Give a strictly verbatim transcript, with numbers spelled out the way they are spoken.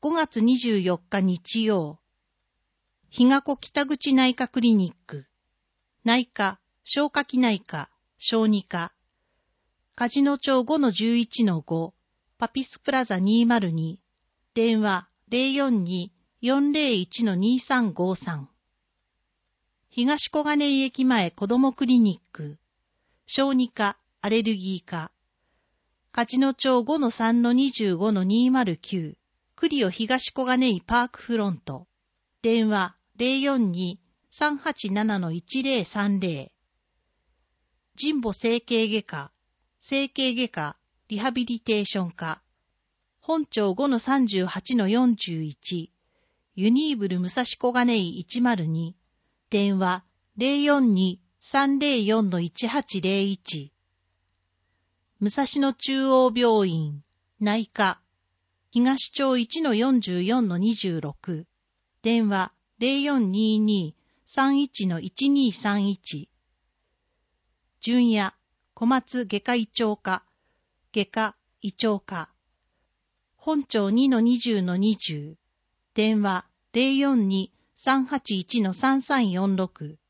ごがつにじゅうよっか日曜。日が子北口内科クリニック。内科、消化器内科、小児科。梶野町 ごのじゅういちのご、パピスプラザにひゃくに。電話 ゼロよんに よんゼロいちのにさんごさん。東小金井駅前子どもクリニック。小児科、アレルギー科。梶野町 ごのさんのにじゅうごのにひゃくきゅう。クリオ東小金井パークフロント。電話 ゼロよんに さんはちななのいちゼロさんゼロ。神保整形外科、整形外科、リハビリテーション科。本町 ごのさんじゅうはちのよんじゅういち。ユニーブル武蔵小金井いちまるに。電話 ゼロよんに さんゼロよんのいちはちゼロいち。武蔵野中央病院、内科。東町 いちのよんじゅうよんのにじゅうろく。電話 ゼロよんにに さんいちのいちにさんいち。純也、小松外科医長科、外科医長科。本町 にのにじゅうのにじゅう。電話 ゼロよんに さんはちいちのさんさんよんろく。